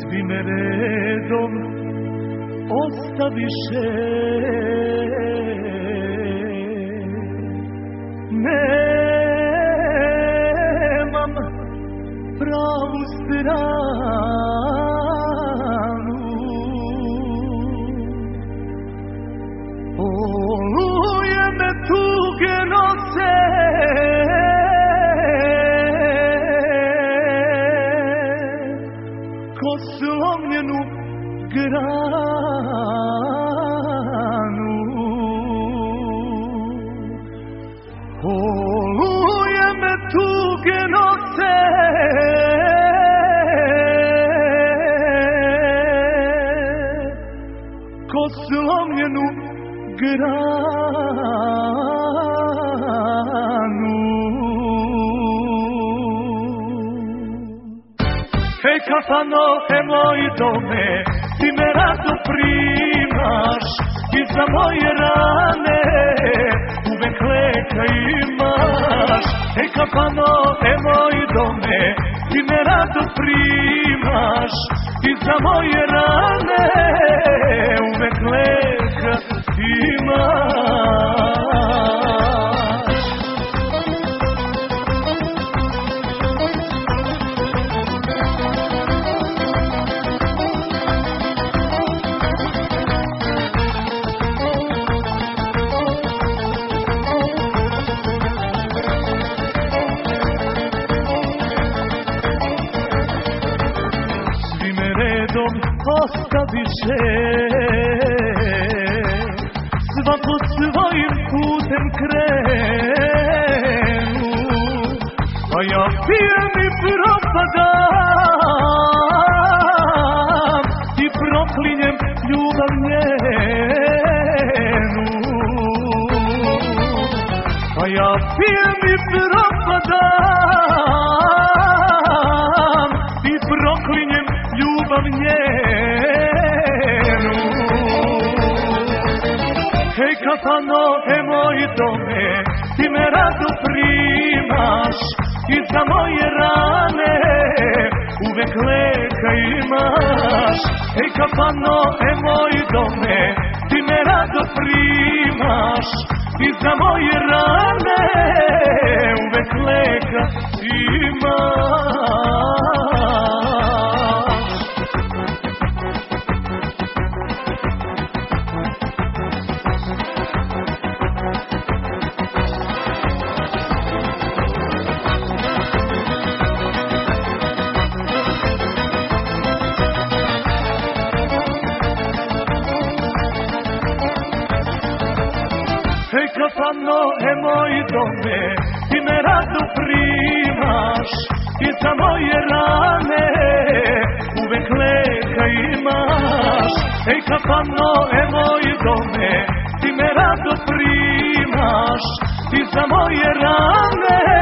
svi me redom ostaviše. Nemam pravu stranu, oluje me tuge nose, ko slomljenu granu. Oluje me tuge nose, ko slomljenu granu. Hej kafano, hej moj dome, ti me rado primaš i za moje rane uvek leka imaš. Hej kafano, hej moj dome, ti me rado primaš i za moje rane uvek leka imaš. Ostaviše, svako svojim putem krenu, a ja pijem i propadam i proklinjem ljubav njenu. A ja pijem i propadam i proklinjem ljubav njenu. Hej kafano, hej moj dome, ti me rado primaš i za moje rane uvek leka imaš. Hej kafano, hej moj dome, ti me rado primaš i za moje rane uvek leka imaš. Hej kafano, hej moj dome, ti me rado primaš i za moje rane uvek leka imaš. Hej kafano, hej moj dome, ti me rado primaš i za moje rane